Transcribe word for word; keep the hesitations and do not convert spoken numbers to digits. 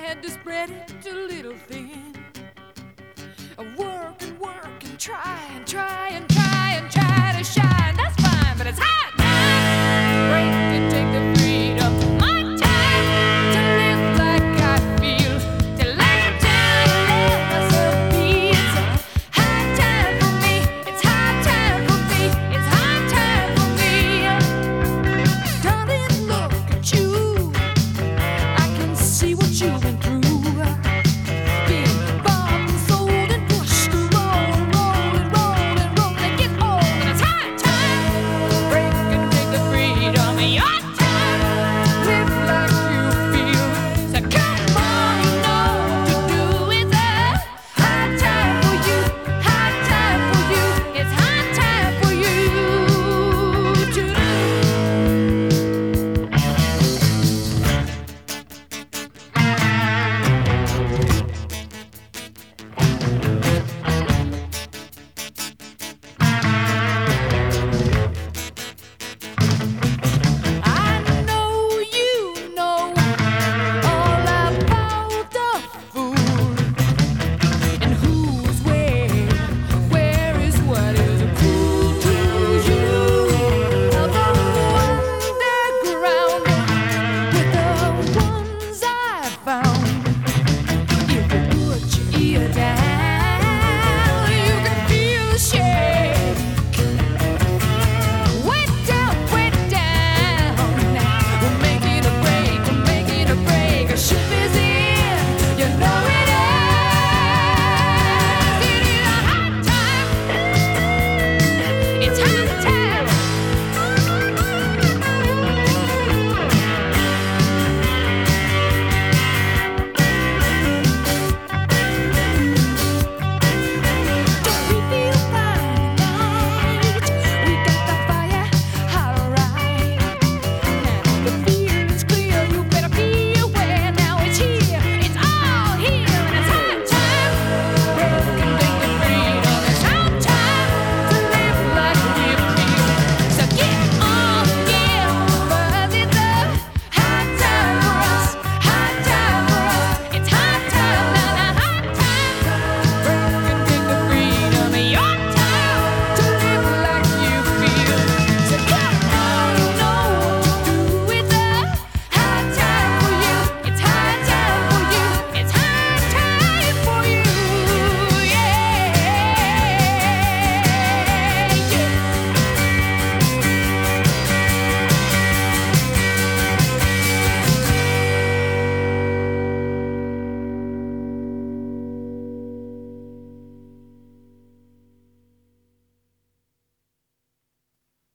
had to spread it a little thin. I work and work and try and try and try and try to shine. That's fine, but it's high time. Break and take the freedom. My time to live like I feel. To let it down and let myself be. It's high time for me. It's high time for me. It's high time for me. Darling, look at you. I can see what you've been through.